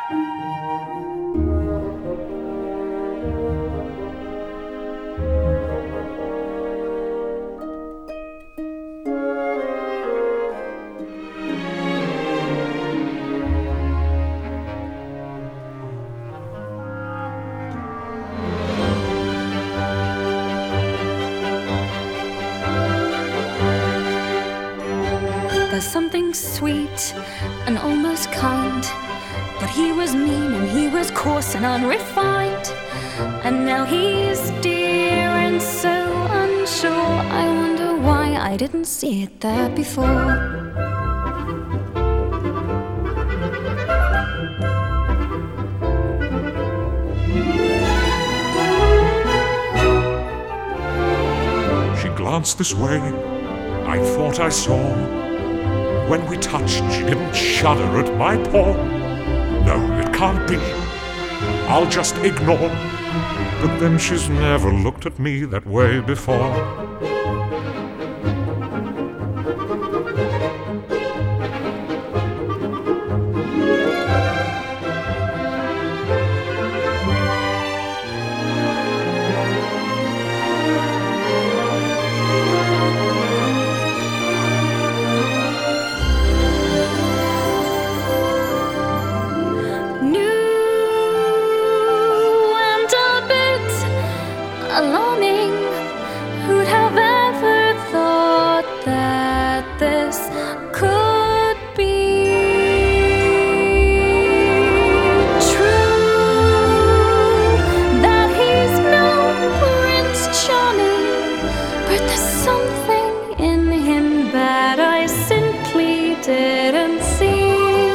There's something sweet and almost kind, but he was mean and he was coarse and unrefined. And now he's dear and so unsure. I wonder why I didn't see it there before. She glanced this way, I thought I saw. When we touched, she didn't shudder at my paw. No, it can't be, I'll just ignore. But then she's never looked at me that way before. Alarming, who'd have ever thought that this could be true? That he's no Prince Charming, but there's something in him that I simply didn't see.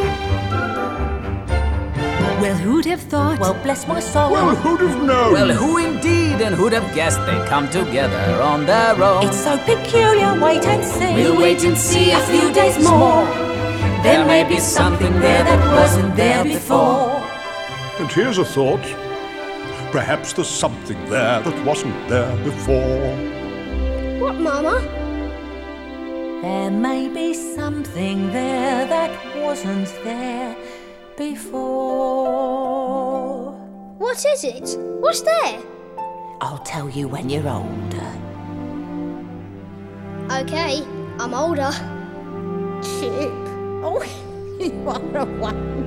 Well, who'd have thought? Well, bless my soul. Well, who'd have known? Well, who indeed, and who'd have guessed they'd come together on their own? It's so peculiar, wait and see. We'll wait and see a few days more. There may be something there that wasn't there before. And here's a thought. Perhaps there's something there that wasn't there before. What, Mama? There may be something there that wasn't there before. What is it? What's there? I'll tell you when you're older. Okay, I'm older. Chip. Oh, you are a wonder.